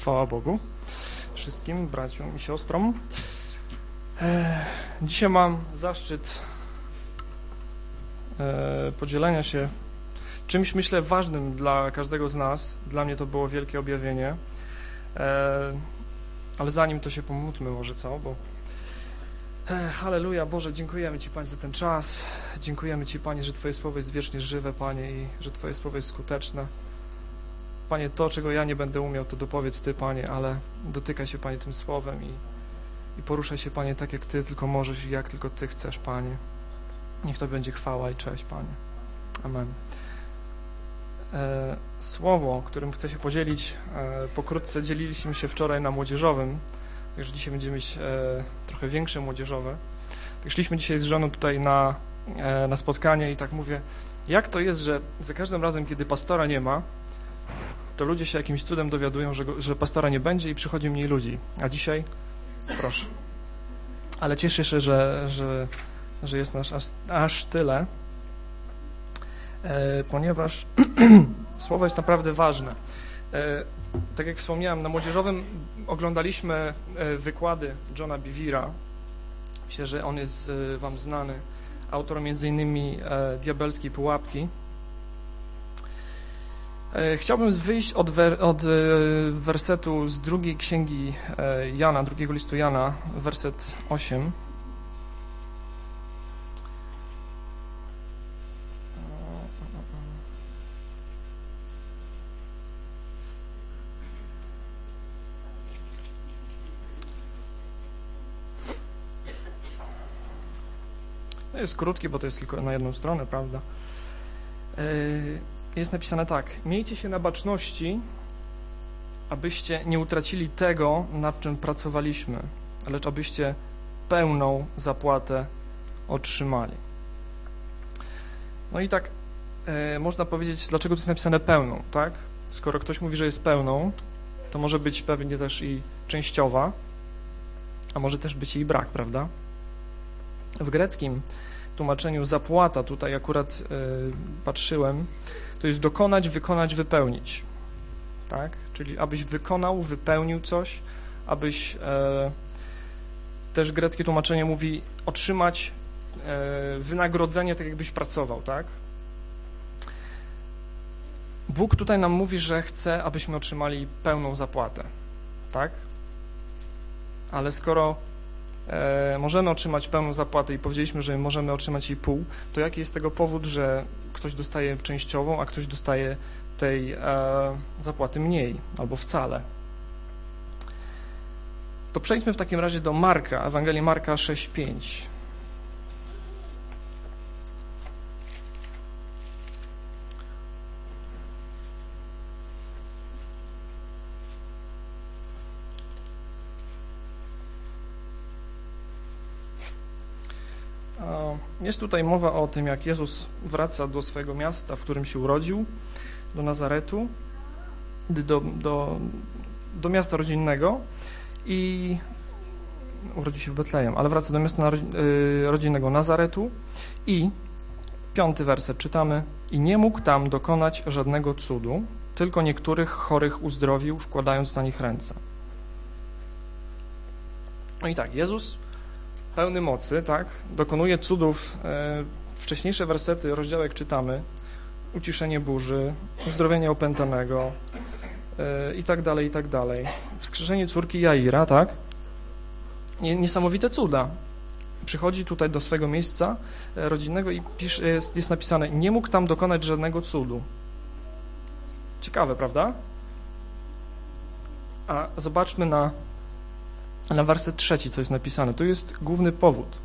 Chwała Bogu wszystkim braciom i siostrom. Dzisiaj mam zaszczyt podzielenia się czymś, myślę, ważnym dla każdego z nas. Dla mnie to było wielkie objawienie. Ale zanim to się pomódlmy może, co? Bo halleluja, Boże, dziękujemy Ci, Panie, za ten czas. Dziękujemy Ci, Panie, że Twoje słowo jest wiecznie żywe, Panie, i że Twoje słowo jest skuteczne. Panie, to, czego ja nie będę umiał, to dopowiedz Ty, Panie, ale dotykaj się, Panie, tym słowem i poruszaj się, Panie, tak jak Ty tylko możesz i jak tylko Ty chcesz, Panie. Niech to będzie chwała i cześć, Panie. Amen. Słowo, którym chcę się podzielić, pokrótce dzieliliśmy się wczoraj na młodzieżowym, także dzisiaj będziemy mieć trochę większe młodzieżowe. Tak szliśmy dzisiaj z żoną tutaj na spotkanie i tak mówię, jak to jest, że za każdym razem, kiedy pastora nie ma, to ludzie się jakimś cudem dowiadują, że pastora nie będzie i przychodzi mniej ludzi. A dzisiaj, proszę. Ale cieszę się, że jest nas aż tyle, ponieważ słowo jest naprawdę ważne. Tak jak wspomniałem, na młodzieżowym oglądaliśmy wykłady Johna Bevera. Myślę, że on jest wam znany. Autor m.in. Diabelskiej Pułapki. Chciałbym wyjść od wersetu z drugiej księgi Jana, drugiego listu Jana, werset 8. To jest krótki, bo to jest tylko na jedną stronę, prawda? Jest napisane tak. Miejcie się na baczności, abyście nie utracili tego, nad czym pracowaliśmy, lecz abyście pełną zapłatę otrzymali. No i tak można powiedzieć, dlaczego to jest napisane pełną, tak? Skoro ktoś mówi, że jest pełną, to może być pewnie też i częściowa, a może też być jej brak, prawda? W greckim tłumaczeniu zapłata, tutaj akurat patrzyłem, to jest dokonać, wykonać, wypełnić. Tak? Czyli abyś wykonał, wypełnił coś, abyś też greckie tłumaczenie mówi otrzymać wynagrodzenie, tak jakbyś pracował, tak? Bóg tutaj nam mówi, że chce, abyśmy otrzymali pełną zapłatę, tak? Ale skoro możemy otrzymać pełną zapłatę i powiedzieliśmy, że możemy otrzymać jej pół, to jaki jest tego powód, że ktoś dostaje częściową, a ktoś dostaje tej zapłaty mniej albo wcale? To przejdźmy w takim razie do Marka, Ewangelii Marka 6:5. Jest tutaj mowa o tym, jak Jezus wraca do swojego miasta, w którym się urodził, do Nazaretu, do miasta rodzinnego i urodził się w Betlejem, ale wraca do miasta rodzinnego Nazaretu i 5. werset czytamy: i nie mógł tam dokonać żadnego cudu, tylko niektórych chorych uzdrowił, wkładając na nich ręce. No i tak, Jezus pełny mocy, tak, dokonuje cudów. Wcześniejsze wersety, rozdziałek czytamy: uciszenie burzy, uzdrowienie opętanego i tak dalej, i tak dalej. Wskrzeszenie córki Jaira, tak? Niesamowite cuda. Przychodzi tutaj do swego miejsca rodzinnego i jest napisane: nie mógł tam dokonać żadnego cudu. Ciekawe, prawda? A zobaczmy na werset 3, co jest napisane. Tu jest główny powód.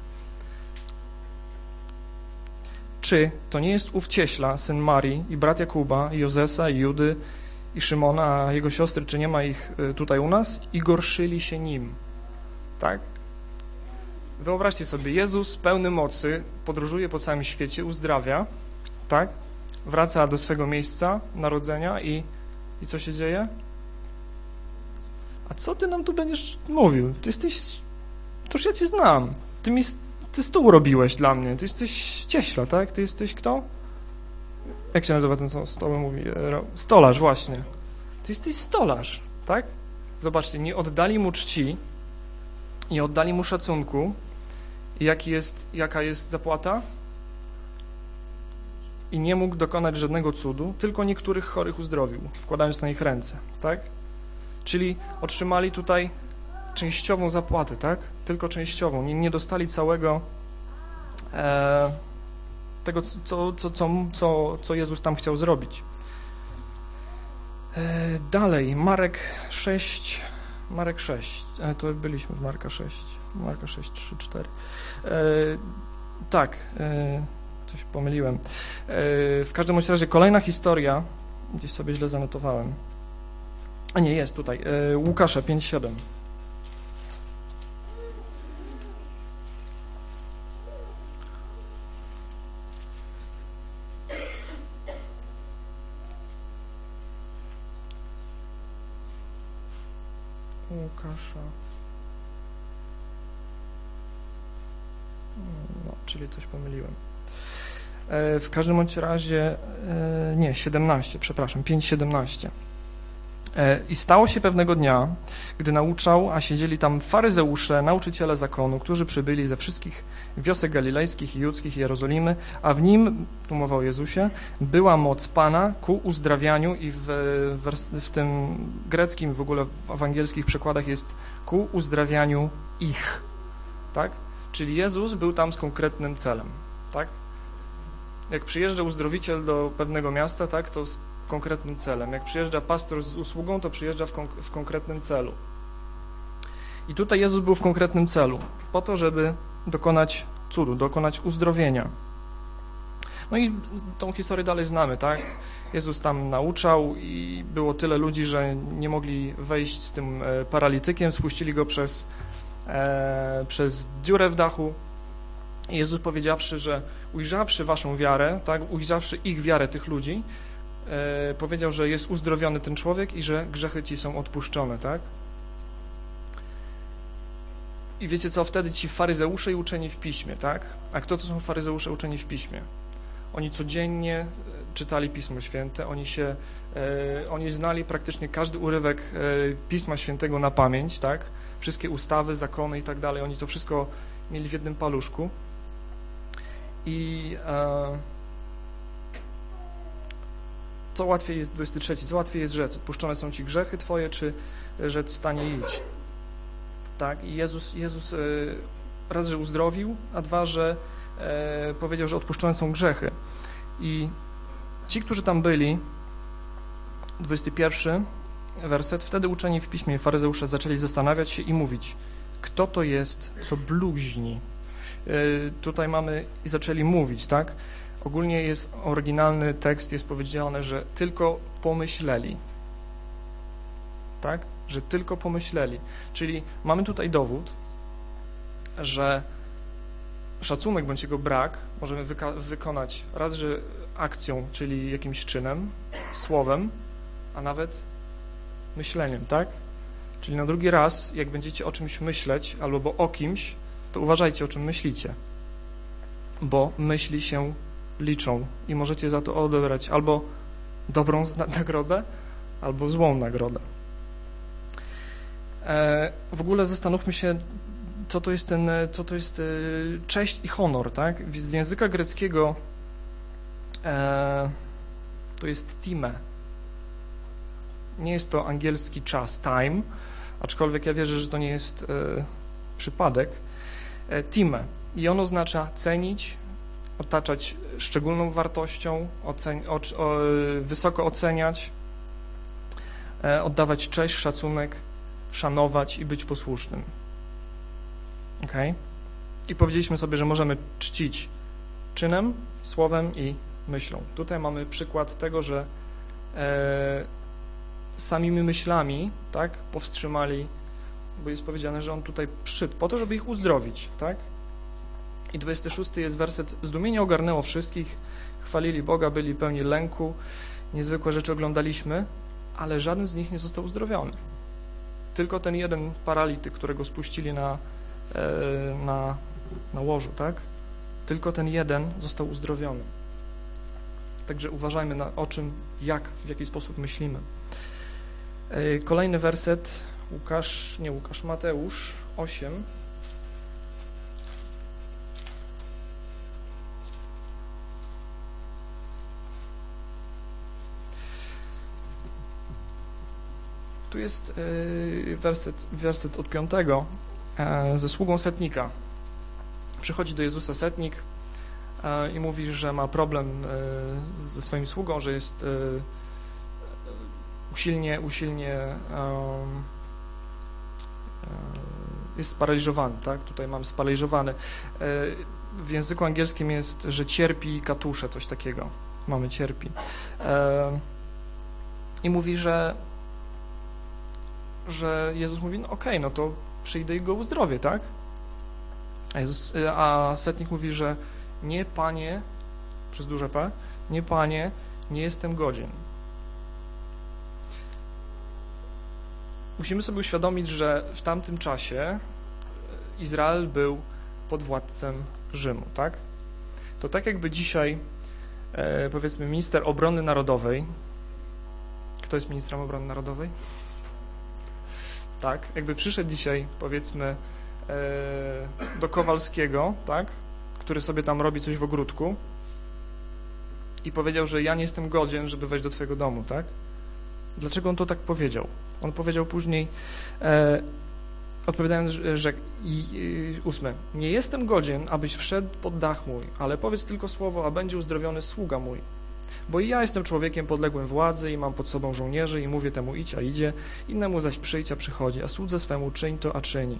Czy to nie jest ów cieśla, syn Marii i brat Jakuba, i Jozesa, i Judy, i Szymona, a jego siostry, czy nie ma ich tutaj u nas? I gorszyli się nim. Tak? Wyobraźcie sobie, Jezus pełny mocy podróżuje po całym świecie, uzdrawia, tak? Wraca do swego miejsca narodzenia i co się dzieje? A co ty nam tu będziesz mówił? Ty jesteś... Toż ja cię znam. Ty stół robiłeś dla mnie. Ty jesteś cieśla, tak? Ty jesteś kto? Jak się nazywa ten stołem? Mówi? Stolarz, właśnie. Ty jesteś stolarz, tak? zobaczcie, nie oddali mu czci, nie oddali mu szacunku. I jaka jest zapłata? I nie mógł dokonać żadnego cudu, tylko niektórych chorych uzdrowił, wkładając na nich ręce, tak? Czyli otrzymali tutaj częściową zapłatę, tak? Tylko częściową. Nie dostali całego tego, co Jezus tam chciał zrobić. Dalej, Marek 6, to byliśmy w Marka 6, 3, 4. Tak, coś pomyliłem. W każdym razie kolejna historia, gdzieś sobie źle zanotowałem. A nie, jest tutaj, Łukasza 5:7. Łukasza. No, czyli coś pomyliłem. W każdym bądź razie, nie, 17, przepraszam, 5:17. I stało się pewnego dnia, gdy nauczał, a siedzieli tam faryzeusze, nauczyciele zakonu, którzy przybyli ze wszystkich wiosek galilejskich i judzkich i Jerozolimy, a w nim, tu mowa o Jezusie, była moc Pana ku uzdrawianiu i w tym greckim, w ogóle w angielskich przekładach jest ku uzdrawianiu ich, tak? Czyli Jezus był tam z konkretnym celem, tak? Jak przyjeżdża uzdrowiciel do pewnego miasta, tak, to z konkretnym celem. Jak przyjeżdża pastor z usługą, to przyjeżdża w konkretnym celu. I tutaj Jezus był w konkretnym celu, po to, żeby dokonać cudu, dokonać uzdrowienia. No i tą historię dalej znamy, tak? Jezus tam nauczał i było tyle ludzi, że nie mogli wejść z tym paralitykiem, spuścili go przez dziurę w dachu. I Jezus powiedziawszy, że ujrzawszy waszą wiarę, tak, ujrzawszy ich wiarę, tych ludzi, powiedział, że jest uzdrowiony ten człowiek i że grzechy ci są odpuszczone, tak? I wiecie co, wtedy ci faryzeusze i uczeni w Piśmie, tak? A kto to są faryzeusze uczeni w Piśmie? Oni codziennie czytali Pismo Święte, oni znali praktycznie każdy urywek Pisma Świętego na pamięć, tak? Wszystkie ustawy, zakony i tak dalej, oni to wszystko mieli w jednym paluszku. I co łatwiej jest, 23, co łatwiej jest rzec? Odpuszczone są ci grzechy twoje, czy rzec wstanie i idź? Tak? I Jezus raz, że uzdrowił, a dwa, że powiedział, że odpuszczone są grzechy. I ci, którzy tam byli, 21 werset, wtedy uczeni w Piśmie faryzeusze zaczęli zastanawiać się i mówić, kto to jest, co bluźni. Tutaj mamy i zaczęli mówić, tak? Ogólnie jest oryginalny tekst, jest powiedziane, że tylko pomyśleli. Tak? Że tylko pomyśleli. Czyli mamy tutaj dowód, że szacunek bądź jego brak możemy wykonać raz, że akcją, czyli jakimś czynem, słowem, a nawet myśleniem, tak? Czyli na drugi raz, jak będziecie o czymś myśleć albo o kimś, to uważajcie, o czym myślicie, bo myśli się liczą i możecie za to odebrać albo dobrą nagrodę, albo złą nagrodę. W ogóle zastanówmy się, co to jest cześć i honor, tak? Z języka greckiego to jest time. Nie jest to angielski czas, time, aczkolwiek ja wierzę, że to nie jest przypadek. Time. I on oznacza cenić, otaczać szczególną wartością, wysoko oceniać, oddawać cześć, szacunek, szanować i być posłusznym. Okay? I powiedzieliśmy sobie, że możemy czcić czynem, słowem i myślą. Tutaj mamy przykład tego, że samymi myślami, tak, powstrzymali, bo jest powiedziane, że on tutaj przyszedł po to, żeby ich uzdrowić, tak? I 26 jest werset. Zdumienie ogarnęło wszystkich, chwalili Boga, byli pełni lęku, niezwykłe rzeczy oglądaliśmy, ale żaden z nich nie został uzdrowiony. Tylko ten jeden paralityk, którego spuścili na łożu, tak? Tylko ten jeden został uzdrowiony. Także uważajmy o czym, w jaki sposób myślimy. Kolejny werset, Mateusz 8. Tu jest werset od 5 ze sługą setnika. Przychodzi do Jezusa setnik i mówi, że ma problem ze swoim sługą, że jest usilnie jest sparaliżowany, tak? Tutaj mam sparaliżowany. W języku angielskim jest, że cierpi katusze, coś takiego. Mamy cierpi. I mówi, że Jezus mówi, no okej, no to przyjdę i go uzdrowię, tak? A setnik mówi, że nie, Panie, przez duże P, nie, Panie, nie jestem godzien. Musimy sobie uświadomić, że w tamtym czasie Izrael był podwładcem Rzymu, tak? To tak jakby dzisiaj, powiedzmy, minister obrony narodowej. Kto jest ministrem obrony narodowej? Tak, jakby przyszedł dzisiaj, powiedzmy, do Kowalskiego, tak, który sobie tam robi coś w ogródku i powiedział, że ja nie jestem godzien, żeby wejść do twojego domu, tak? Dlaczego on to tak powiedział? On powiedział później, odpowiadając, że 8. Nie jestem godzien, abyś wszedł pod dach mój, ale powiedz tylko słowo, a będzie uzdrowiony sługa mój. Bo i ja jestem człowiekiem podległym władzy i mam pod sobą żołnierzy i mówię temu idź, a idzie, innemu zaś przyjdź, a przychodzi, a słudze swemu czyń to, a czyni.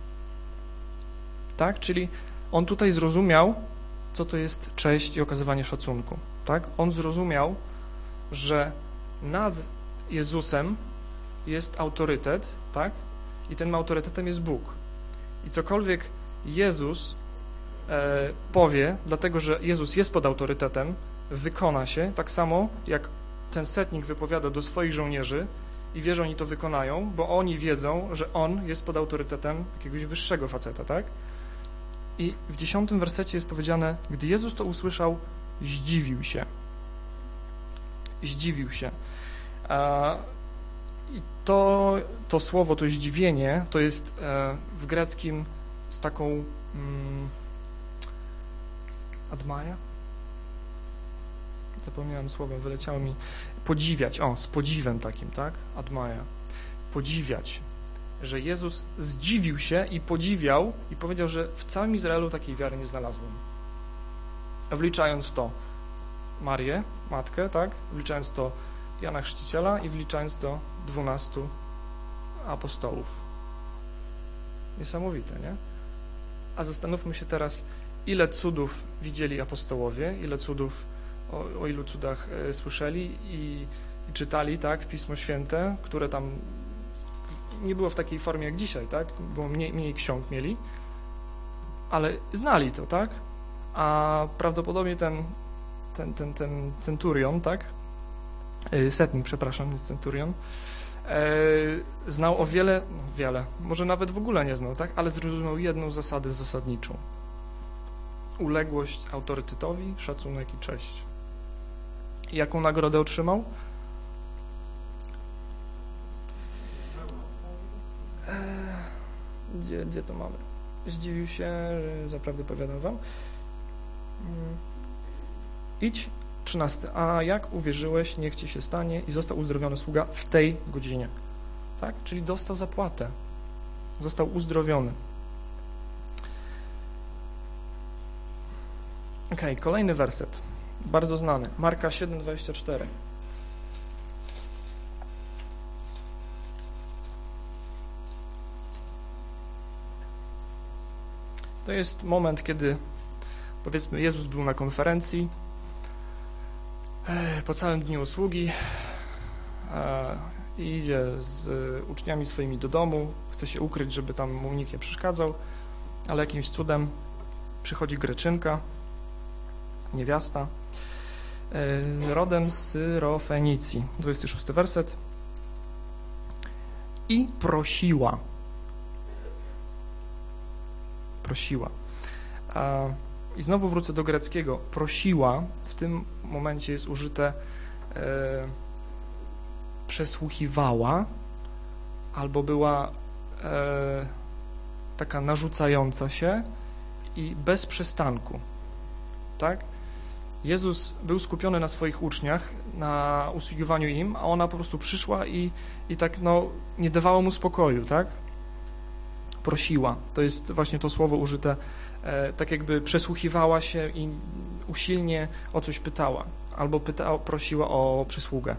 Tak? Czyli on tutaj zrozumiał, co to jest cześć i okazywanie szacunku. Tak? On zrozumiał, że nad Jezusem jest autorytet, tak? I tym autorytetem jest Bóg. I cokolwiek Jezus powie, dlatego że Jezus jest pod autorytetem, wykona się, tak samo jak ten setnik wypowiada do swoich żołnierzy i wie, że oni to wykonają, bo oni wiedzą, że on jest pod autorytetem jakiegoś wyższego faceta, tak? I w 10 wersecie jest powiedziane, gdy Jezus to usłyszał, zdziwił się. Zdziwił się. I to słowo, to zdziwienie, to jest w greckim z taką admaja? Zapomniałem słowa, wyleciało mi. Podziwiać, z podziwem takim, tak? Admaja. Podziwiać. Że Jezus zdziwił się i podziwiał i powiedział, że w całym Izraelu takiej wiary nie znalazłem. Wliczając to Marię, matkę, tak? Wliczając to Jana Chrzciciela i wliczając to 12 apostołów. Niesamowite, nie? A zastanówmy się teraz, ile cudów widzieli apostołowie, ile cudów, o ilu cudach słyszeli i czytali, tak? Pismo Święte, które tam nie było w takiej formie jak dzisiaj, tak? Było mniej ksiąg mieli, ale znali to, tak? A prawdopodobnie ten centurion, tak? Setnik, przepraszam, nie centurion, znał o wiele, może nawet w ogóle nie znał, tak? Ale zrozumiał jedną zasadę zasadniczą. Uległość autorytetowi, szacunek i cześć. I jaką nagrodę otrzymał? Gdzie to mamy? Zdziwił się, zaprawdę powiadam wam. Idź, 13. A jak uwierzyłeś, niech ci się stanie i został uzdrowiony sługa w tej godzinie. Tak? Czyli dostał zapłatę. Został uzdrowiony. Okej, kolejny werset. Bardzo znany. Marka 7:24. To jest moment, kiedy, powiedzmy, Jezus był na konferencji, po całym dniu usługi i idzie z uczniami swoimi do domu, chce się ukryć, żeby tam mu nikt nie przeszkadzał, ale jakimś cudem przychodzi Greczynka, niewiasta, rodem z Syrofenicji, 26 werset, i prosiła. I znowu wrócę do greckiego. Prosiła, w tym momencie jest użyte, przesłuchiwała, albo była taka narzucająca się i bez przystanku, tak? Jezus był skupiony na swoich uczniach, na usługiwaniu im, a ona po prostu przyszła i tak nie dawała mu spokoju, tak? Prosiła. To jest właśnie to słowo użyte, tak jakby przesłuchiwała się i usilnie o coś pytała, albo prosiła o przysługę.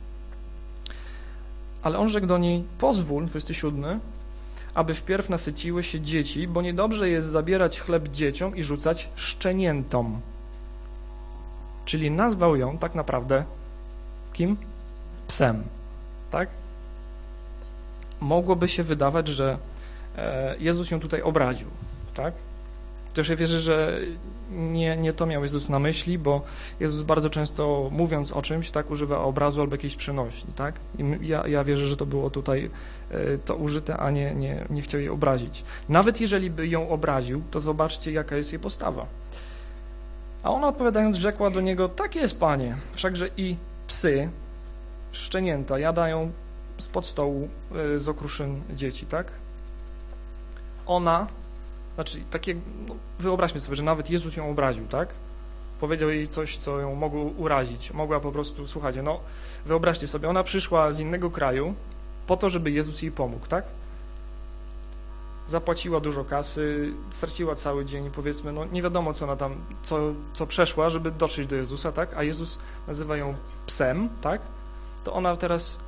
Ale on rzekł do niej: pozwól, 27, aby wpierw nasyciły się dzieci, bo niedobrze jest zabierać chleb dzieciom i rzucać szczeniętom. Czyli nazwał ją tak naprawdę kim? Psem, tak? Mogłoby się wydawać, że Jezus ją tutaj obraził, tak? Też ja wierzę, że nie to miał Jezus na myśli, bo Jezus bardzo często, mówiąc o czymś, tak, używa obrazu albo jakiejś przenośni, tak? I ja wierzę, że to było tutaj to użyte, a nie chciał jej obrazić. Nawet jeżeli by ją obraził, to zobaczcie, jaka jest jej postawa. A ona odpowiadając rzekła do niego: tak jest, Panie, wszakże i psy, szczenięta jadają spod stołu z okruszyn dzieci, tak? Ona, znaczy takie, wyobraźmy sobie, że nawet Jezus ją obraził, tak? Powiedział jej coś, co ją mogło urazić. Mogła po prostu, słuchajcie, wyobraźcie sobie, ona przyszła z innego kraju po to, żeby Jezus jej pomógł, tak? Zapłaciła dużo kasy, straciła cały dzień, powiedzmy, nie wiadomo, co ona tam, co przeszła, żeby dotrzeć do Jezusa, tak? A Jezus nazywa ją psem, tak? To ona teraz,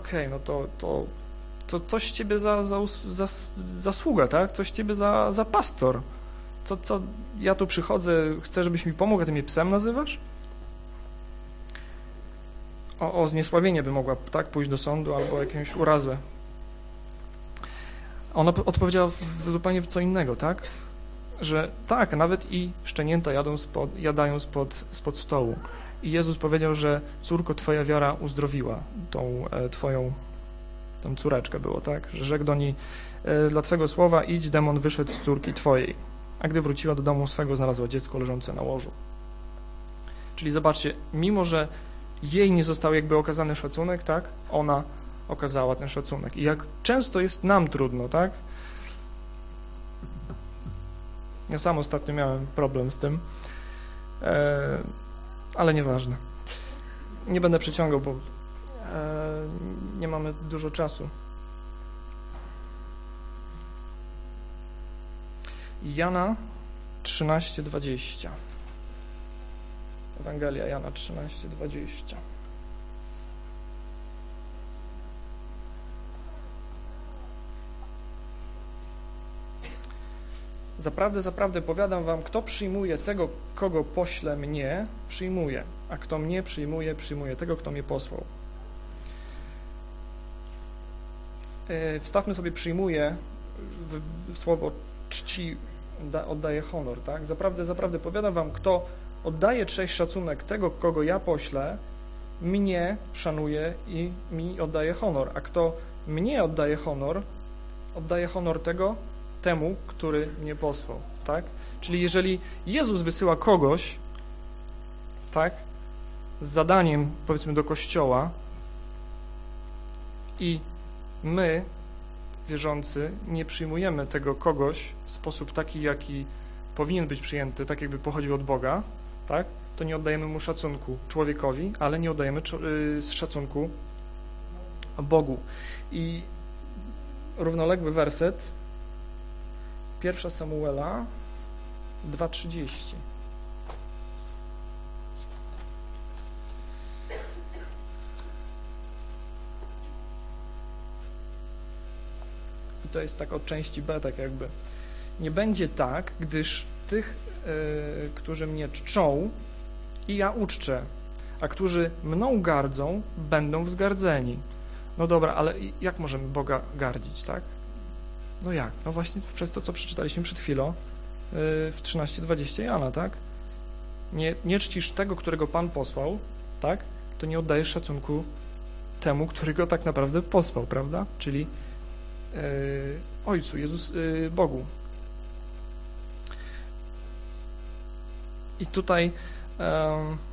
to coś ciebie za zasługa, tak? Coś ciebie za pastor. Co ja tu przychodzę, chcę, żebyś mi pomógł, a ty mnie psem nazywasz? O zniesławienie by mogła, tak? Pójść do sądu albo jakąś urazę. Ona odpowiedziała zupełnie w co innego, tak? Że tak, nawet i szczenięta jadają spod stołu. I Jezus powiedział, że córko, twoja wiara uzdrowiła tą twoją córeczkę było, tak? Że rzekł do niej: dla twego słowa idź, demon wyszedł z córki twojej. A gdy wróciła do domu swego, znalazła dziecko leżące na łożu. Czyli zobaczcie, mimo że jej nie został jakby okazany szacunek, tak? Ona okazała ten szacunek. I jak często jest nam trudno, tak? Ja sam ostatnio miałem problem z tym, ale nieważne. Nie będę przeciągał, bo nie mamy dużo czasu. Jana 13:20. Ewangelia Jana 13:20. Zaprawdę, zaprawdę powiadam wam, kto przyjmuje tego, kogo pośle mnie, przyjmuje, a kto mnie przyjmuje, przyjmuje tego, kto mnie posłał. Wstawmy sobie przyjmuje w słowo czci, oddaje honor, tak? Zaprawdę, zaprawdę powiadam wam, kto oddaje cześć, szacunek tego, kogo ja poślę, mnie szanuje i mi oddaje honor, a kto mnie oddaje honor temu, który mnie posłał, tak? Czyli jeżeli Jezus wysyła kogoś, tak, z zadaniem, powiedzmy, do Kościoła i my, wierzący, nie przyjmujemy tego kogoś w sposób taki, jaki powinien być przyjęty, tak jakby pochodził od Boga, tak, to nie oddajemy mu szacunku człowiekowi, ale nie oddajemy szacunku Bogu. I równoległy werset 1 Samuela 2:30. I to jest tak od części B, tak jakby. Nie będzie tak, gdyż tych, którzy mnie czczą, i ja uczczę, a którzy mną gardzą, będą wzgardzeni. No dobra, ale jak możemy Boga gardzić, tak? No jak? No właśnie przez to, co przeczytaliśmy przed chwilą w 13:20 Jana, tak? Nie czcisz tego, którego Pan posłał, tak? To nie oddajesz szacunku temu, który go tak naprawdę posłał, prawda? Czyli Ojcu, Bogu. I tutaj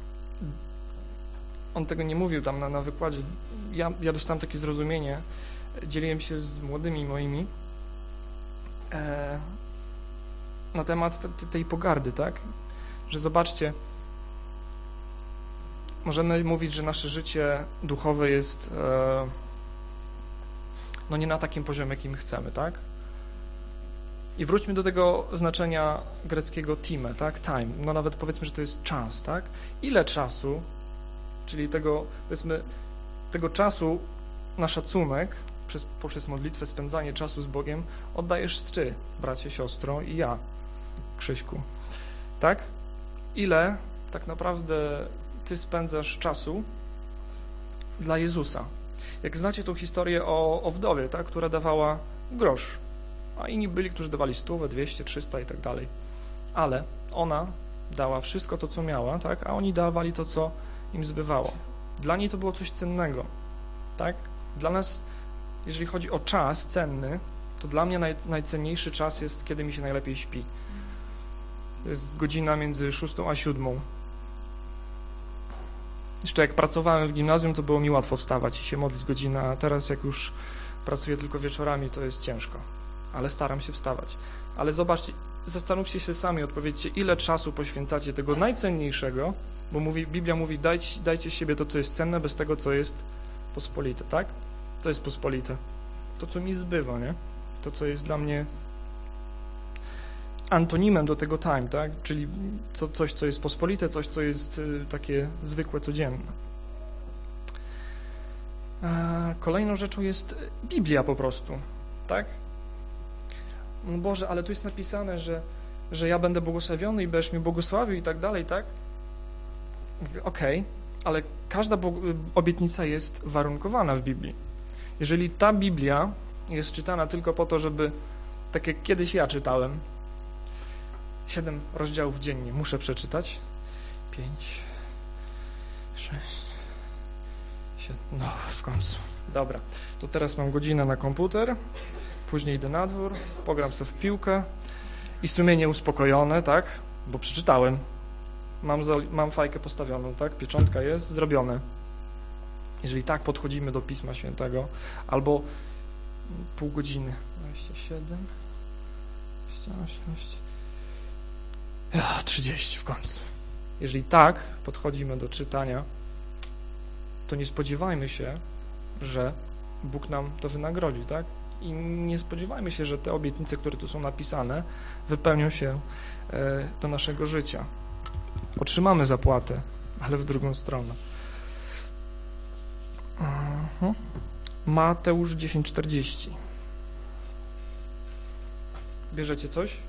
on tego nie mówił tam na wykładzie. Ja dostałem takie zrozumienie, dzieliłem się z młodymi moimi na temat tej pogardy, tak? Że zobaczcie, możemy mówić, że nasze życie duchowe jest no nie na takim poziomie, jakim chcemy, tak? I wróćmy do tego znaczenia greckiego time, tak? Time. No nawet powiedzmy, że to jest czas, tak? Ile czasu, czyli tego, powiedzmy, tego czasu na szacunek poprzez modlitwę, spędzanie czasu z Bogiem oddajesz ty, bracie, siostro i ja, Krzyśku, tak? Ile tak naprawdę ty spędzasz czasu dla Jezusa? Jak znacie tą historię o wdowie, tak? Która dawała grosz, a inni byli, którzy dawali 100, 200, 300 i tak dalej. Ale ona dała wszystko to, co miała, tak? A oni dawali to, co im zbywało. Dla niej to było coś cennego, tak? Dla nas, jeżeli chodzi o czas cenny, to dla mnie najcenniejszy czas jest, kiedy mi się najlepiej śpi. To jest godzina między 6 a 7. Jeszcze jak pracowałem w gimnazjum, to było mi łatwo wstawać i się modlić godzinę, a teraz jak już pracuję tylko wieczorami, to jest ciężko. Ale staram się wstawać. Ale zobaczcie, zastanówcie się sami, odpowiedzcie, ile czasu poświęcacie tego najcenniejszego, bo Biblia mówi, dajcie siebie to, co jest cenne, bez tego, co jest pospolite, tak? Co jest pospolite? To, co mi zbywa, nie? To, co jest dla mnie antonimem do tego time, tak? Czyli coś, co jest pospolite, coś, co jest takie zwykłe, codzienne. Kolejną rzeczą jest Biblia po prostu, tak? No Boże, ale tu jest napisane, że ja będę błogosławiony i będziesz mi błogosławił i tak dalej, tak? Okej, ale każda obietnica jest warunkowana w Biblii. Jeżeli ta Biblia jest czytana tylko po to, żeby, tak jak kiedyś ja czytałem, 7 rozdziałów dziennie muszę przeczytać, 5, 6, 7, no w końcu. Dobra, to teraz mam godzinę na komputer, później idę na dwór, pogram sobie w piłkę i sumienie uspokojone, tak, bo przeczytałem, mam fajkę postawioną, tak, pieczątka jest, zrobione. Jeżeli tak podchodzimy do Pisma Świętego, albo pół godziny, 27, 28, 30 w końcu. Jeżeli tak podchodzimy do czytania, to nie spodziewajmy się, że Bóg nam to wynagrodzi, tak? I nie spodziewajmy się, że te obietnice, które tu są napisane, wypełnią się do naszego życia. Otrzymamy zapłatę, ale w drugą stronę. Mateusz 10:40. Bierzecie coś?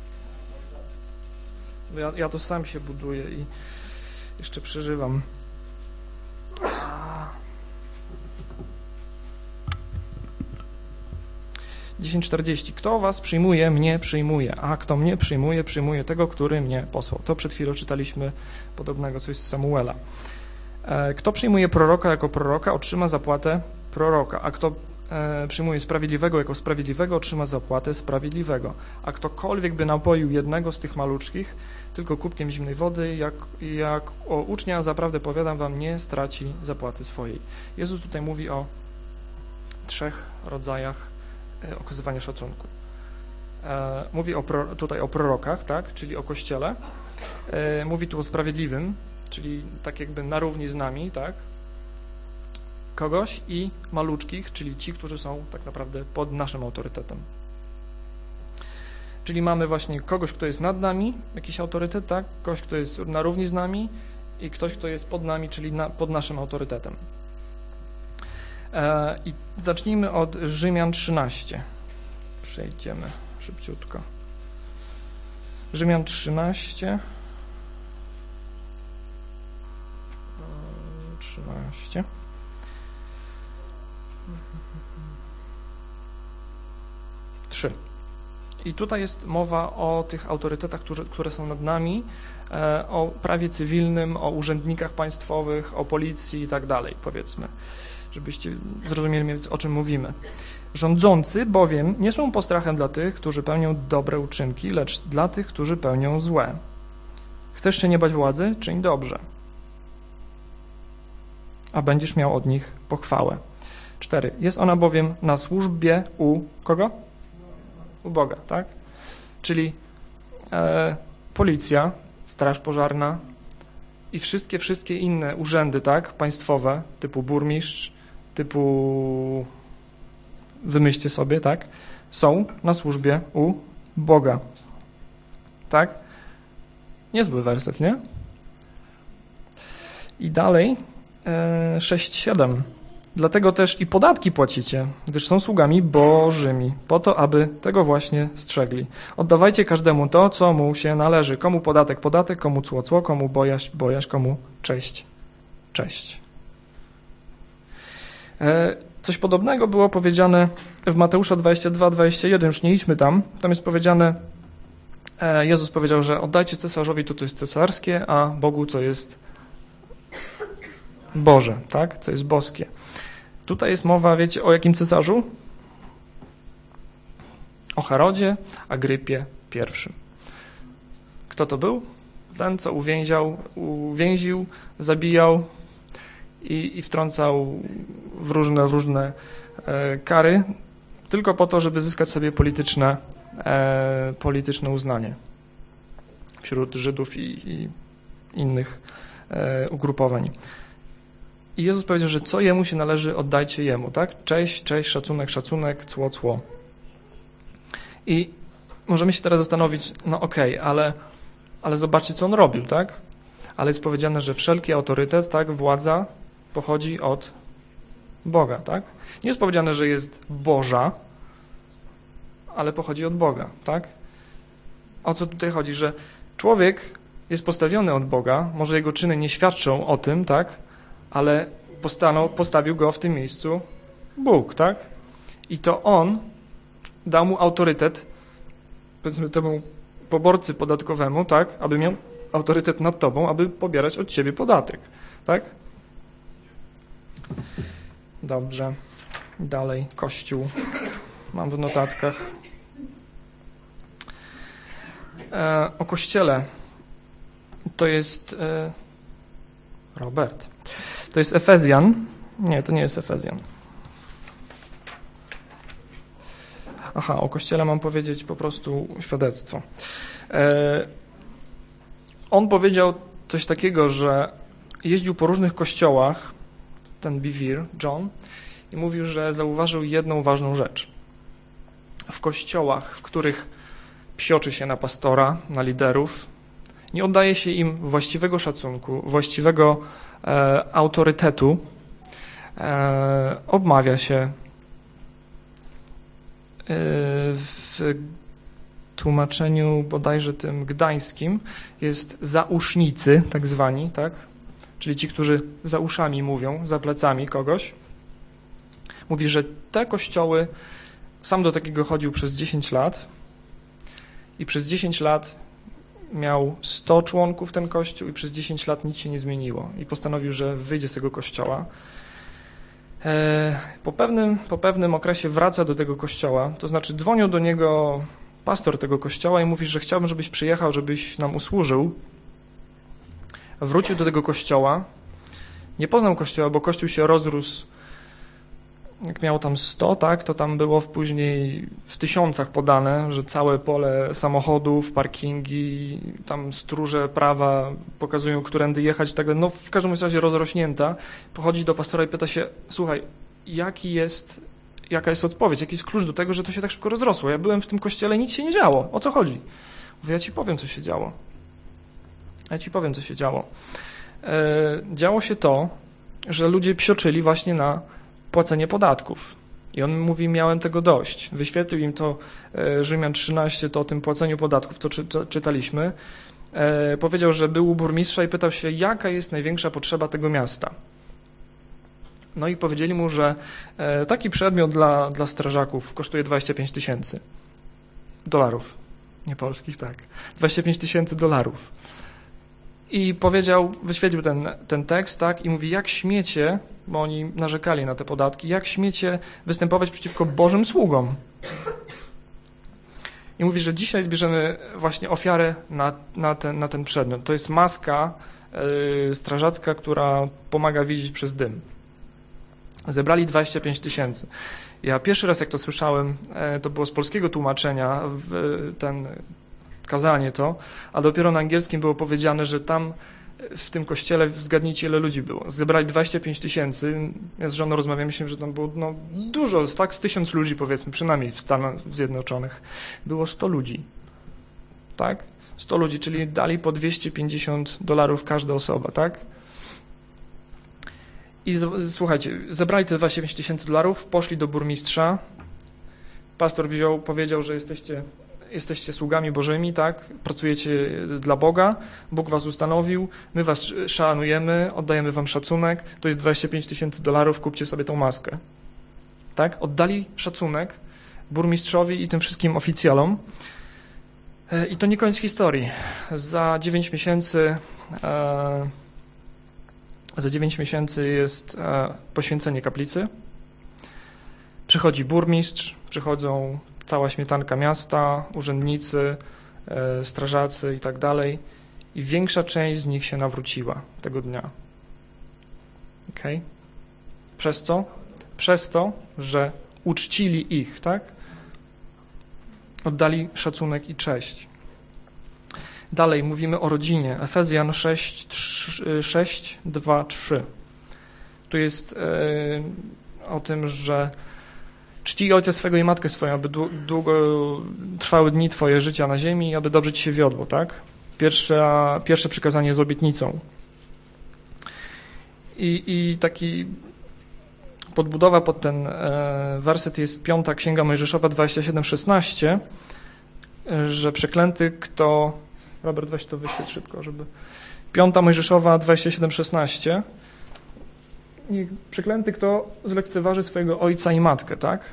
Ja to sam się buduję i jeszcze przeżywam. 10:40. Kto was przyjmuje, mnie przyjmuje, a kto mnie przyjmuje, przyjmuje tego, który mnie posłał. To przed chwilą czytaliśmy podobnego coś z Samuela. Kto przyjmuje proroka jako proroka, otrzyma zapłatę proroka, a kto przyjmuje sprawiedliwego jako sprawiedliwego, otrzyma zapłatę sprawiedliwego. A ktokolwiek by napoił jednego z tych maluczkich tylko kubkiem zimnej wody, jak o ucznia, zaprawdę powiadam wam, nie straci zapłaty swojej. Jezus tutaj mówi o 3 rodzajach okazywania szacunku. Mówi tutaj o prorokach, tak, czyli o Kościele. Mówi tu o sprawiedliwym, czyli tak jakby na równi z nami, tak, kogoś, i maluczkich, czyli ci, którzy są tak naprawdę pod naszym autorytetem. Czyli mamy właśnie kogoś, kto jest nad nami, jakiś autorytet, tak, kogoś, kto jest na równi z nami i ktoś, kto jest pod nami, czyli pod naszym autorytetem. I zacznijmy od Rzymian 13. Przejdziemy szybciutko. Rzymian 13. 13. I tutaj jest mowa o tych autorytetach, które są nad nami, o prawie cywilnym, o urzędnikach państwowych, o policji i tak dalej, powiedzmy, żebyście zrozumieli mniej więcej, o czym mówimy. Rządzący bowiem nie są postrachem dla tych, którzy pełnią dobre uczynki, lecz dla tych, którzy pełnią złe. Chcesz się nie bać władzy? Czyń dobrze, a będziesz miał od nich pochwałę. 4. Jest ona bowiem na służbie u kogo? U Boga, tak? Czyli policja, straż pożarna i wszystkie inne urzędy, tak, państwowe, typu burmistrz, typu wymyślcie sobie, tak, są na służbie u Boga. Tak? Niezły werset, nie? I dalej 6:7. Dlatego też i podatki płacicie, gdyż są sługami Bożymi, po to, aby tego właśnie strzegli. Oddawajcie każdemu to, co mu się należy. Komu podatek, podatek, komu cło, cło, komu bojaźń, bojaźń, komu cześć, cześć. Coś podobnego było powiedziane w Mateusza 22:21, już nie idźmy tam. Tam jest powiedziane, Jezus powiedział, że oddajcie cesarzowi to, co jest cesarskie, a Bogu, co jest Boże, tak? Co jest boskie. Tutaj jest mowa, wiecie, o jakim cesarzu? O Herodzie Agrypie I. Kto to był? Ten, co uwięził, zabijał i wtrącał w różne kary, tylko po to, żeby zyskać sobie polityczne uznanie wśród Żydów i innych ugrupowań. I Jezus powiedział, że co jemu się należy, oddajcie jemu, tak? Cześć, cześć, szacunek, cło, cło. I możemy się teraz zastanowić, no okej, ale zobaczcie, co on robił, tak? Ale jest powiedziane, że wszelki autorytet, tak, władza pochodzi od Boga, tak? Nie jest powiedziane, że jest Boża, ale pochodzi od Boga, tak? O co tutaj chodzi? Że człowiek jest postawiony od Boga, może jego czyny nie świadczą o tym, tak? Ale postawił go w tym miejscu Bóg, tak? I to On dał mu autorytet, powiedzmy temu poborcy podatkowemu, tak? Aby miał autorytet nad tobą, aby pobierać od ciebie podatek, tak? Dobrze. Dalej. Kościół. Mam w notatkach. O Kościele. To jest Robert. To jest Efezjan. Nie, to nie jest Efezjan. Aha, o Kościele mam powiedzieć po prostu świadectwo. On powiedział coś takiego, że jeździł po różnych kościołach, ten Bevere, John, i mówił, że zauważył jedną ważną rzecz. W kościołach, w których psioczy się na pastora, na liderów, nie oddaje się im właściwego szacunku, właściwego autorytetu, obmawia się. W tłumaczeniu bodajże tym gdańskim jest zausznicy, tak zwani, tak? Czyli ci, którzy za uszami mówią, za plecami kogoś. Mówi, że te kościoły, sam do takiego chodził przez 10 lat i przez 10 lat miał 100 członków ten kościół i przez 10 lat nic się nie zmieniło i postanowił, że wyjdzie z tego kościoła. Po pewnym okresie wraca do tego kościoła, to znaczy dzwonił do niego pastor tego kościoła i mówi, że chciałbym, żebyś przyjechał, żebyś nam usłużył. Wrócił do tego kościoła, nie poznał kościoła, bo kościół się rozrósł, jak miał tam 100, tak, to tam było później w tysiącach podane, że całe pole samochodów, parkingi, tam stróże prawa pokazują, którędy jechać i tak dalej. No w każdym razie rozrośnięta. Pochodzi do pastora i pyta się, słuchaj, jaka jest odpowiedź, jaki jest klucz do tego, że to się tak szybko rozrosło? Ja byłem w tym kościele, nic się nie działo. O co chodzi? Mówię, ja ci powiem, co się działo. Działo się to, że ludzie psioczyli właśnie na płacenie podatków. I on mówi, miałem tego dość. Wyświetlił im to Rzymian 13, to o tym płaceniu podatków, to czytaliśmy. Powiedział, że był u burmistrza i pytał się, jaka jest największa potrzeba tego miasta. No i powiedzieli mu, że taki przedmiot dla strażaków kosztuje $25,000. Nie polskich, tak. $25,000. I powiedział, wyświetlił ten tekst, tak, i mówi, jak śmiecie, bo oni narzekali na te podatki, jak śmiecie występować przeciwko Bożym sługom. I mówi, że dzisiaj zbierzemy właśnie ofiarę na ten przedmiot. To jest maska strażacka, która pomaga widzieć przez dym. Zebrali 25 tysięcy. Ja pierwszy raz jak to słyszałem, to było z polskiego tłumaczenia, ten kazanie to, a dopiero na angielskim było powiedziane, że tam w tym kościele, zgadnijcie ile ludzi było. Zebrali 25 tysięcy. Ja z żoną rozmawialiśmy, że tam było dużo, tak z 1000 ludzi powiedzmy, przynajmniej w Stanach Zjednoczonych. Było 100 ludzi. Tak? 100 ludzi, czyli dali po $250 każda osoba, tak? I słuchajcie, zebrali te $25,000, poszli do burmistrza. Pastor powiedział, że jesteście sługami Bożymi, tak? Pracujecie dla Boga, Bóg was ustanowił, my was szanujemy, oddajemy wam szacunek, to jest $25,000, kupcie sobie tą maskę. Tak? Oddali szacunek burmistrzowi i tym wszystkim oficjalom. I to nie koniec historii. Za 9 miesięcy jest poświęcenie kaplicy. Przychodzi burmistrz, przychodzą cała śmietanka miasta, urzędnicy, strażacy i tak dalej. I większa część z nich się nawróciła tego dnia. Okay? Przez co? Przez to, że uczcili ich, tak? Oddali szacunek i cześć. Dalej mówimy o rodzinie. Efezjan 6, 2, 3. Tu jest o tym, że czcij ojca swego i matkę swoją, aby długo trwały dni twoje życia na ziemi, aby dobrze ci się wiodło, tak? Pierwsze przykazanie z obietnicą. I taki podbudowa pod ten werset jest 5 Księga Mojżeszowa 27:16, że przeklęty kto... Robert, weź to wyświetl szybko, żeby... 5 Mojżeszowa 27:16. I przeklęty kto zlekceważy swojego ojca i matkę, tak?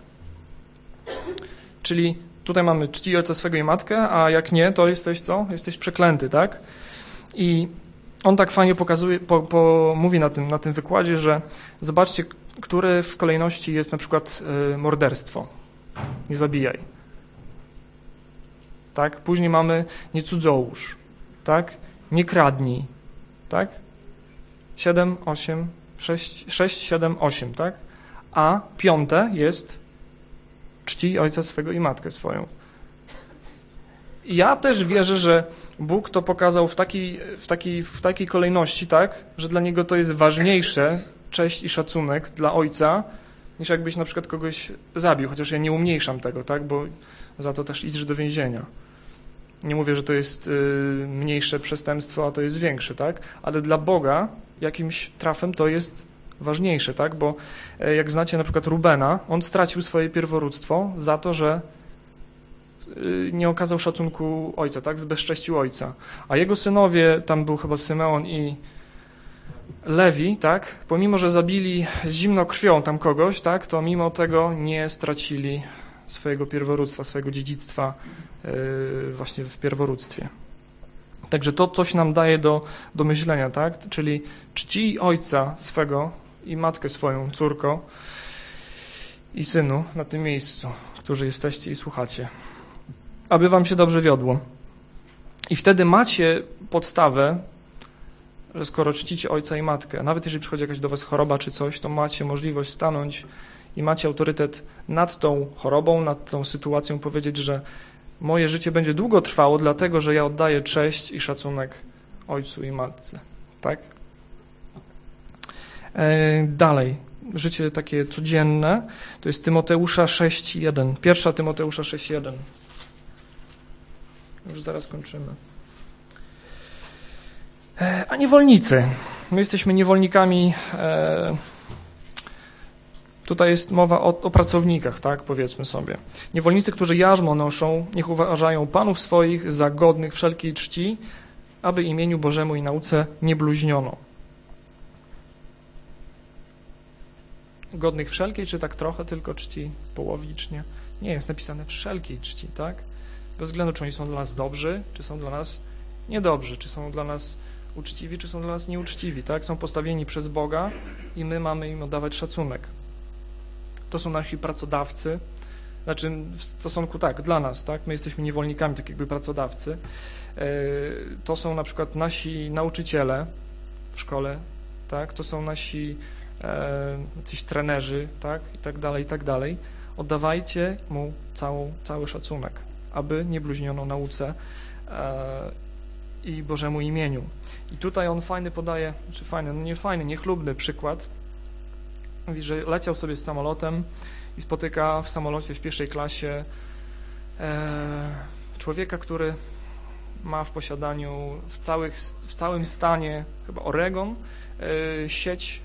Czyli tutaj mamy czci ojca swego i matkę, a jak nie, to jesteś co? Jesteś przeklęty, tak? I on tak fajnie pokazuje, mówi na tym wykładzie, że zobaczcie, który w kolejności jest na przykład morderstwo. Nie zabijaj. Tak? Później mamy nie cudzołóż. Tak? Nie kradnij. Tak? 7, 8, 6, 7, 8, tak? A 5 jest czci ojca swego i matkę swoją. Ja też wierzę, że Bóg to pokazał w takiej kolejności, tak? Że dla Niego to jest ważniejsze, cześć i szacunek dla ojca, niż jakbyś na przykład kogoś zabił, chociaż ja nie umniejszam tego, tak? Bo za to też idziesz do więzienia. Nie mówię, że to jest mniejsze przestępstwo, a to jest większe, tak? Ale dla Boga jakimś trafem to jest ważniejsze, tak? Bo jak znacie na przykład Rubena, on stracił swoje pierworództwo za to, że nie okazał szacunku ojca, tak? Zbezcześcił ojca. A jego synowie, tam był chyba Symeon i Lewi, tak? Pomimo, że zabili z zimną krwią tam kogoś, tak? To mimo tego nie stracili swojego pierworództwa, swojego dziedzictwa właśnie w pierworództwie. Także to coś nam daje do myślenia, tak? Czyli czci ojca swego i matkę swoją, córko i synu na tym miejscu, którzy jesteście i słuchacie, aby wam się dobrze wiodło. I wtedy macie podstawę, że skoro czcicie ojca i matkę, nawet jeżeli przychodzi jakaś do was choroba czy coś, to macie możliwość stanąć i macie autorytet nad tą chorobą, nad tą sytuacją, powiedzieć, że moje życie będzie długo trwało, dlatego że ja oddaję cześć i szacunek ojcu i matce. Tak? Dalej. Życie takie codzienne to jest Tymoteusza 6:1. 1 Tymoteusza 6:1. Już zaraz kończymy. A niewolnicy. My jesteśmy niewolnikami. Tutaj jest mowa o pracownikach, tak, powiedzmy sobie. Niewolnicy, którzy jarzmo noszą, niech uważają panów swoich za godnych wszelkiej czci, aby imieniu Bożemu i nauce nie bluźniono. Godnych wszelkiej, czy tak trochę tylko czci, połowicznie? Nie, jest napisane wszelkiej czci, tak? Bez względu, czy oni są dla nas dobrzy, czy są dla nas niedobrzy, czy są dla nas uczciwi, czy są dla nas nieuczciwi, tak? Są postawieni przez Boga i my mamy im oddawać szacunek. To są nasi pracodawcy, znaczy w stosunku tak, dla nas, tak? My jesteśmy niewolnikami, tak jakby pracodawcy. To są na przykład nasi nauczyciele w szkole, tak? To są nasi jacyś trenerzy, tak, i tak dalej. Oddawajcie mu cały szacunek, aby nie bluźniono nauce i Bożemu imieniu. I tutaj on fajny podaje, czy fajny, no nie fajny, niechlubny przykład. Mówi, że leciał sobie z samolotem i spotyka w samolocie w pierwszej klasie człowieka, który ma w posiadaniu w całym stanie, chyba Oregon, sieć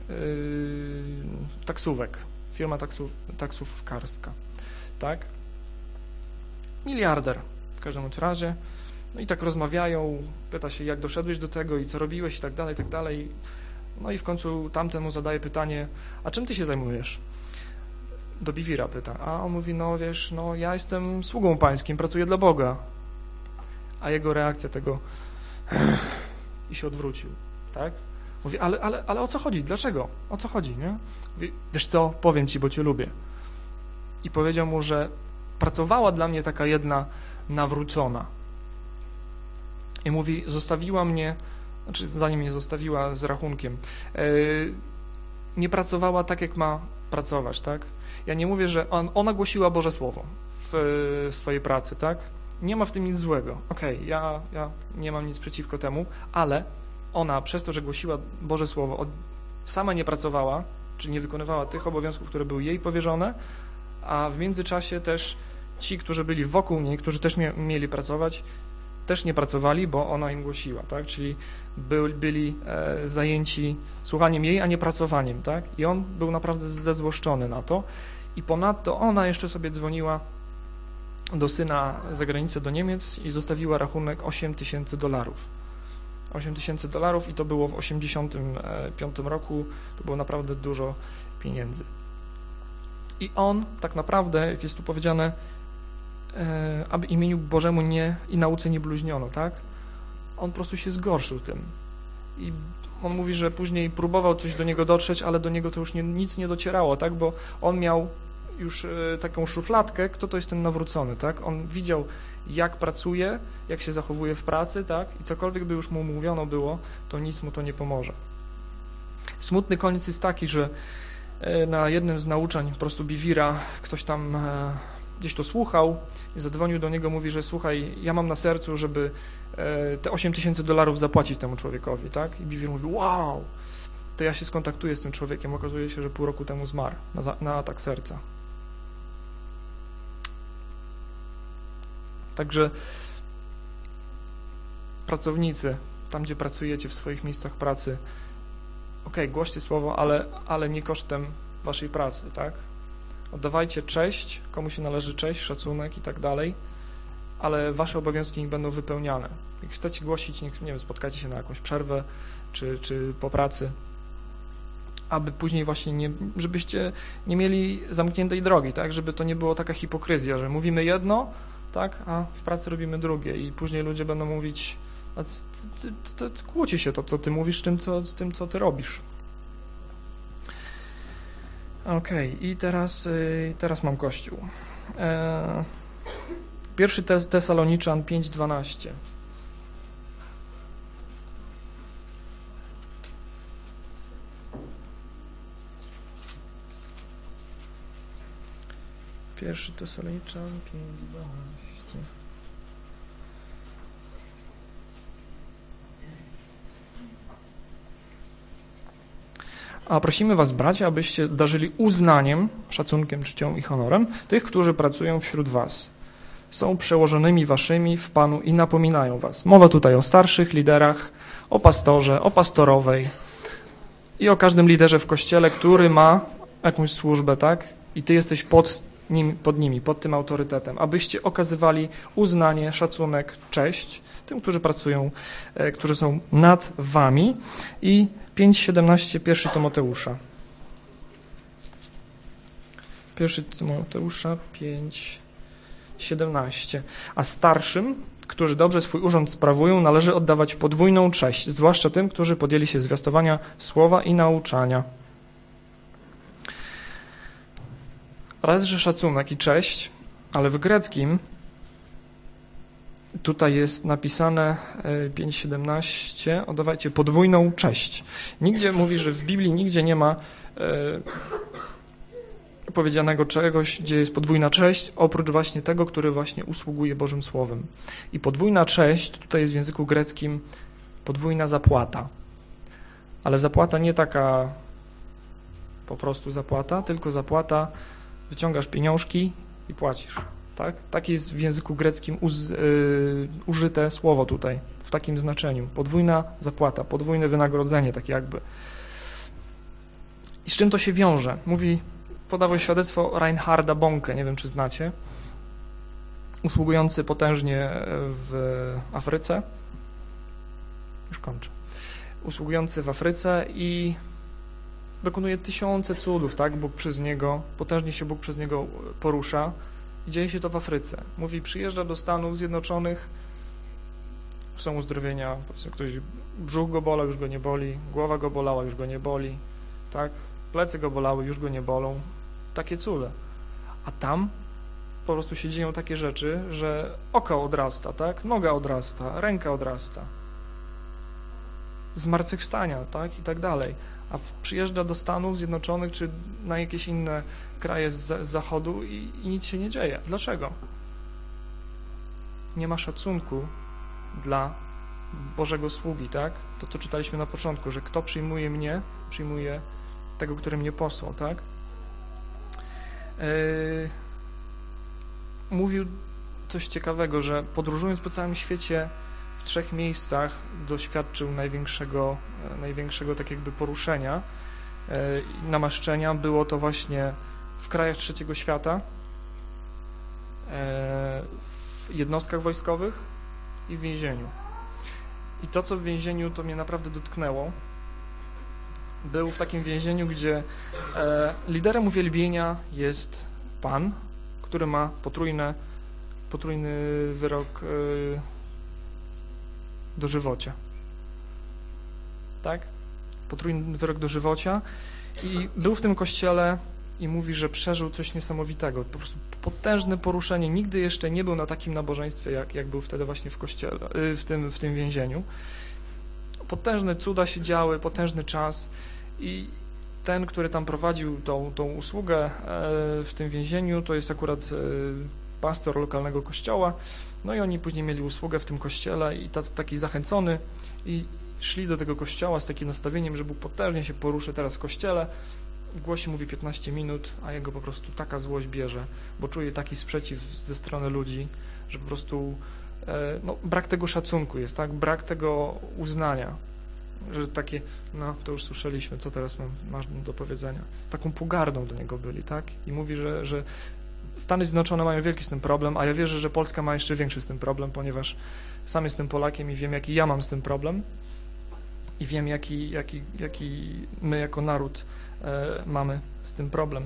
taksówek, firma taksówkarska, tak? Miliarder w każdym razie. No i tak rozmawiają, pyta się, jak doszedłeś do tego i co robiłeś i tak dalej, i tak dalej. No i w końcu tamten mu zadaje pytanie, a czym ty się zajmujesz? Do Biwira pyta, a on mówi, no wiesz, no ja jestem sługą pańskim, pracuję dla Boga. A jego reakcja tego i się odwrócił, tak? Mówi, ale o co chodzi? Dlaczego? O co chodzi, nie? Mówi, wiesz co, powiem ci, bo cię lubię. I powiedział mu, że pracowała dla mnie taka jedna nawrócona. I mówi, zostawiła mnie, znaczy zanim mnie zostawiła z rachunkiem, nie pracowała tak, jak ma pracować, tak? Ja nie mówię, że ona głosiła Boże Słowo w swojej pracy, tak? Nie ma w tym nic złego. Okej, ja nie mam nic przeciwko temu, ale ona przez to, że głosiła Boże Słowo, sama nie pracowała, czy nie wykonywała tych obowiązków, które były jej powierzone, a w międzyczasie też ci, którzy byli wokół niej, którzy też mieli pracować, też nie pracowali, bo ona im głosiła, tak? Czyli byli zajęci słuchaniem jej, a nie pracowaniem, tak? I on był naprawdę zezłoszczony na to. I ponadto ona jeszcze sobie dzwoniła do syna za granicę, do Niemiec i zostawiła rachunek $8,000. $8,000 i to było w 1985 roku, to było naprawdę dużo pieniędzy. I on tak naprawdę, jak jest tu powiedziane, aby imieniu Bożemu i nauce nie bluźniono, tak? On po prostu się zgorszył tym. I on mówi, że później próbował coś do niego dotrzeć, ale do niego to już nic nie docierało, tak? Bo on miał już taką szufladkę, kto to jest ten nawrócony, tak? On widział, jak pracuje, jak się zachowuje w pracy, tak? I cokolwiek by już mu mówiono było, to nic mu to nie pomoże. Smutny koniec jest taki, że na jednym z nauczań po prostu Biwira ktoś tam gdzieś to słuchał i zadzwonił do niego, mówi, że słuchaj, ja mam na sercu, żeby te $8,000 zapłacić temu człowiekowi, tak? I Biwir mówi, wow, to ja się skontaktuję z tym człowiekiem. Okazuje się, że pół roku temu zmarł na atak serca. Także pracownicy, tam gdzie pracujecie w swoich miejscach pracy, głoście słowo, ale nie kosztem waszej pracy, tak? Oddawajcie cześć, komu się należy cześć, szacunek i tak dalej, ale wasze obowiązki nie będą wypełniane. Jak chcecie głosić, nie wiem, spotkajcie się na jakąś przerwę, czy po pracy, aby później właśnie żebyście nie mieli zamkniętej drogi, tak? Żeby to nie było taka hipokryzja, że mówimy jedno, tak? A w pracy robimy drugie i później ludzie będą mówić, a kłóci się to, co ty mówisz, z tym, co ty robisz. I teraz mam Kościół. 1 Tesaloniczan 5:12. Pierwszy Tesaloniczan 5:12. A prosimy was, bracia, abyście darzyli uznaniem, szacunkiem, czcią i honorem tych, którzy pracują wśród was. Są przełożonymi waszymi w Panu i napominają was. Mowa tutaj o starszych liderach, o pastorze, o pastorowej i o każdym liderze w Kościele, który ma jakąś służbę, tak? I ty jesteś pod nimi, pod tym autorytetem, abyście okazywali uznanie, szacunek, cześć tym, którzy pracują, którzy są nad wami. I 5:17, 1 Tymoteusza. 1 Tymoteusza 5:17. A starszym, którzy dobrze swój urząd sprawują, należy oddawać podwójną cześć, zwłaszcza tym, którzy podjęli się zwiastowania słowa i nauczania. Raz, że szacunek i cześć, ale w greckim tutaj jest napisane 5:17, oddawajcie podwójną cześć. Nigdzie mówi, że w Biblii nigdzie nie ma powiedzianego czegoś, gdzie jest podwójna cześć, oprócz właśnie tego, który właśnie usługuje Bożym Słowem. I podwójna cześć tutaj jest w języku greckim podwójna zapłata. Ale zapłata nie taka po prostu zapłata, tylko zapłata, wyciągasz pieniążki i płacisz. Tak? Takie jest w języku greckim użyte słowo tutaj, w takim znaczeniu. Podwójna zapłata, podwójne wynagrodzenie, tak jakby. I z czym to się wiąże? Podawał świadectwo Reinharda Bonke, nie wiem czy znacie, usługujący potężnie w Afryce. Już kończę. Usługujący w Afryce i dokonuje tysiące cudów, tak? Potężnie się Bóg przez niego porusza i dzieje się to w Afryce. Mówi, przyjeżdża do Stanów Zjednoczonych, są uzdrowienia, ktoś brzuch go bolał, już go nie boli, głowa go bolała, już go nie boli, tak? Plecy go bolały, już go nie bolą. Takie cuda. A tam po prostu się dzieją takie rzeczy, że oko odrasta, tak? Noga odrasta, ręka odrasta. Zmartwychwstania, tak? I tak dalej. A przyjeżdża do Stanów Zjednoczonych czy na jakieś inne kraje z zachodu i nic się nie dzieje. Dlaczego? Nie ma szacunku dla Bożego sługi, tak? To, co czytaliśmy na początku, że kto przyjmuje mnie, przyjmuje tego, który mnie posłał, tak? Mówił coś ciekawego, że podróżując po całym świecie w 3 miejscach doświadczył największego tak jakby poruszenia, namaszczenia. Było to właśnie w krajach trzeciego świata, w jednostkach wojskowych i w więzieniu. I to, co w więzieniu, to mnie naprawdę dotknęło. Był w takim więzieniu, gdzie liderem uwielbienia jest Pan, który ma potrójny wyrok dożywocia. Tak? Potrójny wyrok dożywocia. I był w tym kościele i mówi, że przeżył coś niesamowitego. Po prostu potężne poruszenie. Nigdy jeszcze nie był na takim nabożeństwie, jak był wtedy właśnie w kościele, w tym więzieniu. Potężne cuda się działy, potężny czas. I ten, który tam prowadził tą usługę w tym więzieniu, to jest akurat pastor lokalnego kościoła. No i oni później mieli usługę w tym kościele i taki zachęcony i szli do tego kościoła z takim nastawieniem, że Bóg potężnie się poruszy teraz w kościele. Głosi, mówi 15 minut, a jego po prostu taka złość bierze, bo czuje taki sprzeciw ze strony ludzi, że po prostu brak tego szacunku jest, tak? Brak tego uznania, że takie, no to już słyszeliśmy, co teraz masz do powiedzenia. Taką pogardą do niego byli, tak? I mówi, że Stany Zjednoczone mają wielki z tym problem, a ja wierzę, że Polska ma jeszcze większy z tym problem, ponieważ sam jestem Polakiem i wiem, jaki ja mam z tym problem i wiem, jaki my jako naród mamy z tym problem.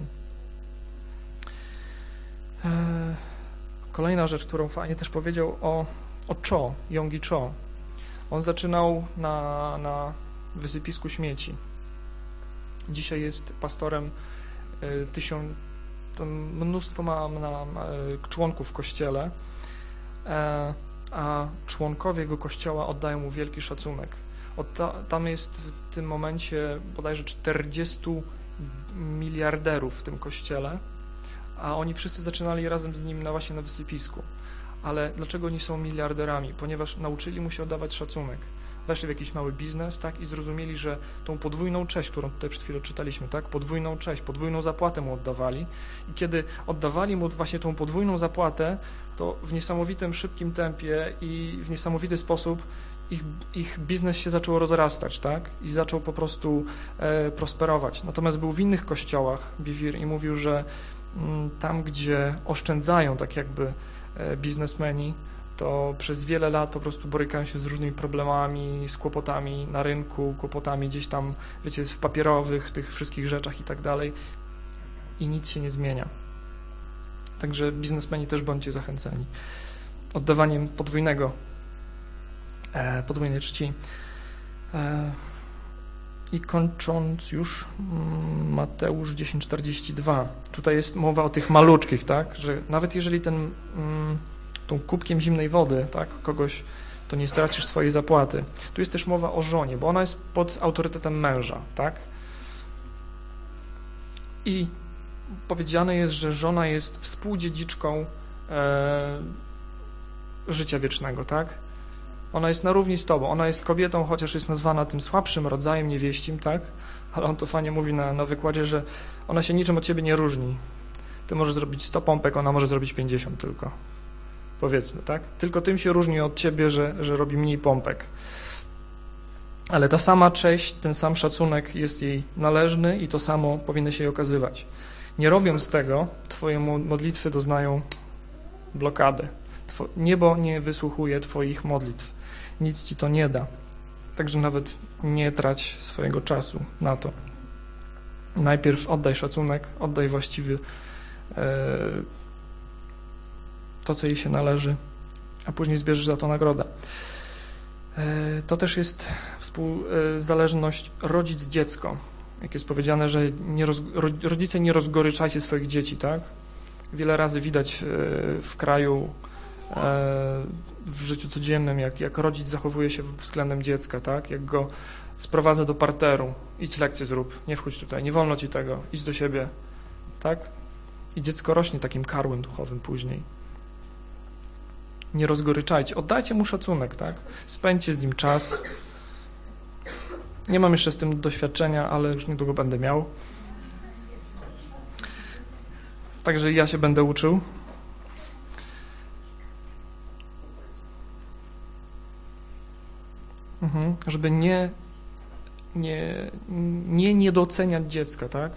Kolejna rzecz, którą fajnie też powiedział o Cho, Yonggi Cho. On zaczynał na wysypisku śmieci. Dzisiaj jest pastorem mnóstwo ma członków w kościele, a członkowie jego kościoła oddają mu wielki szacunek. Tam jest w tym momencie bodajże 40 miliarderów w tym kościele, a oni wszyscy zaczynali razem z nim właśnie na wysypisku. Ale dlaczego oni są miliarderami? Ponieważ nauczyli mu się oddawać szacunek. Weszli w jakiś mały biznes, tak, i zrozumieli, że tą podwójną cześć, którą tutaj przed chwilą czytaliśmy, tak, podwójną cześć, podwójną zapłatę mu oddawali. I kiedy oddawali mu właśnie tą podwójną zapłatę, to w niesamowitym, szybkim tempie i w niesamowity sposób ich biznes się zaczął rozrastać, tak, i zaczął po prostu prosperować. Natomiast był w innych kościołach, Bivir, i mówił, że tam, gdzie oszczędzają tak jakby biznesmeni, to przez wiele lat po prostu borykają się z różnymi problemami, z kłopotami na rynku, kłopotami gdzieś tam, wiecie, w papierowych, tych wszystkich rzeczach i tak dalej, i nic się nie zmienia. Także biznesmeni też bądźcie zachęceni oddawaniem podwójnej czci. I kończąc już, Mateusz 10:42. Tutaj jest mowa o tych maluczkich, tak, że nawet jeżeli tą kubkiem zimnej wody, tak, kogoś, to nie stracisz swojej zapłaty. Tu jest też mowa o żonie, bo ona jest pod autorytetem męża, tak? I powiedziane jest, że żona jest współdziedziczką życia wiecznego, tak? Ona jest na równi z tobą, ona jest kobietą, chociaż jest nazwana tym słabszym rodzajem niewieścim, tak? Ale on to fajnie mówi na wykładzie, że ona się niczym od ciebie nie różni. Ty możesz zrobić 100 pompek, ona może zrobić 50 tylko. Powiedzmy, tak? Tylko tym się różni od ciebie, że robi mniej pompek. Ale ta sama cześć, ten sam szacunek jest jej należny i to samo powinno się jej okazywać. Nie robiąc tego, twoje modlitwy doznają blokady. Niebo nie wysłuchuje twoich modlitw. Nic ci to nie da. Także nawet nie trać swojego czasu na to. Najpierw oddaj szacunek, oddaj właściwy to, co jej się należy, a później zbierzesz za to nagrodę. To też jest współzależność rodzic-dziecko. Jak jest powiedziane, że rodzice nie rozgoryczajcie swoich dzieci, tak? Wiele razy widać w kraju, w życiu codziennym, jak rodzic zachowuje się względem dziecka, tak? Jak go sprowadza do parteru. Idź lekcję zrób, nie wchodź tutaj, nie wolno ci tego, idź do siebie, tak? I dziecko rośnie takim karłem duchowym później. Nie rozgoryczajcie, oddajcie mu szacunek, tak? Spędźcie z nim czas. Nie mam jeszcze z tym doświadczenia, ale już niedługo będę miał. Także ja się będę uczył. Żeby nie doceniać dziecka, tak?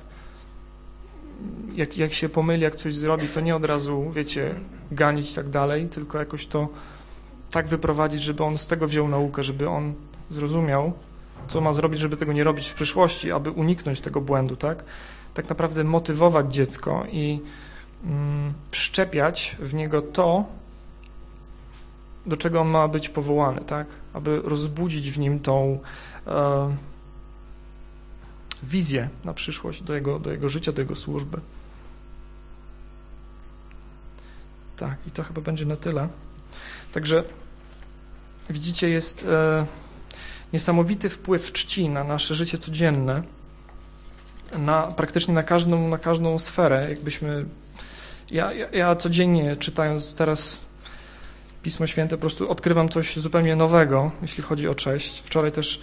Jak się pomyli, jak coś zrobi, to nie od razu, wiecie, ganić i tak dalej, tylko jakoś to tak wyprowadzić, żeby on z tego wziął naukę, żeby on zrozumiał, co ma zrobić, żeby tego nie robić w przyszłości, aby uniknąć tego błędu, tak? Tak naprawdę motywować dziecko i wszczepiać w niego to, do czego on ma być powołany, tak? Aby rozbudzić w nim tą wizję na przyszłość, do jego życia, do jego służby. Tak, i to chyba będzie na tyle. Także widzicie, jest niesamowity wpływ czci na nasze życie codzienne, praktycznie na każdą sferę. Jakbyśmy, ja codziennie czytając teraz Pismo Święte po prostu odkrywam coś zupełnie nowego, jeśli chodzi o cześć. Wczoraj też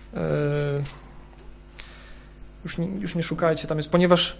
już nie szukajcie, tam jest, ponieważ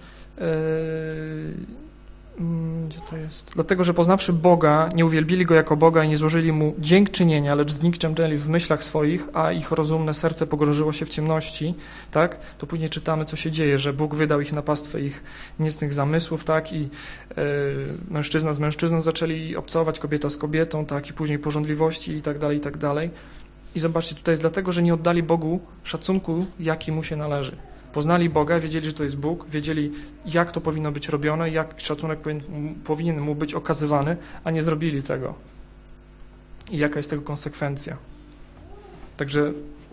gdzie to jest? Dlatego, że poznawszy Boga, nie uwielbili Go jako Boga i nie złożyli Mu dziękczynienia, lecz znikczemżeli w myślach swoich, a ich rozumne serce pogrążyło się w ciemności, tak? To później czytamy, co się dzieje, że Bóg wydał ich na pastwę ich niecnych zamysłów, tak? I mężczyzna z mężczyzną zaczęli obcować, kobieta z kobietą, tak? I później pożądliwości i tak dalej, i tak dalej. I zobaczcie, tutaj jest dlatego, że nie oddali Bogu szacunku, jaki Mu się należy. Poznali Boga, wiedzieli, że to jest Bóg, wiedzieli, jak to powinno być robione, jak szacunek powinien Mu być okazywany, a nie zrobili tego. I jaka jest tego konsekwencja. Także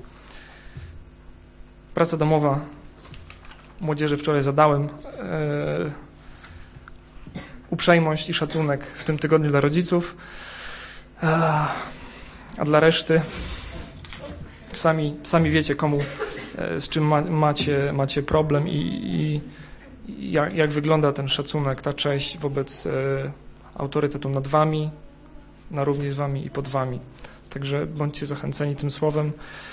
praca domowa młodzieży wczoraj zadałem. Uprzejmość i szacunek w tym tygodniu dla rodziców, a dla reszty sami wiecie, komu, z czym macie problem i jak wygląda ten szacunek, ta cześć wobec autorytetu nad wami, na równi z wami i pod wami. Także bądźcie zachęceni tym słowem.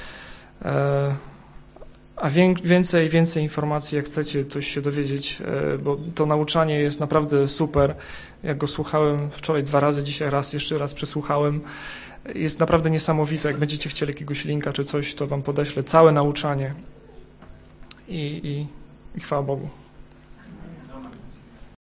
A więcej informacji, jak chcecie coś się dowiedzieć, bo to nauczanie jest naprawdę super. Jak go słuchałem wczoraj 2 razy, dzisiaj jeszcze raz przesłuchałem. Jest naprawdę niesamowite. Jak będziecie chcieli jakiegoś linka czy coś, to wam podeślę całe nauczanie. I chwała Bogu.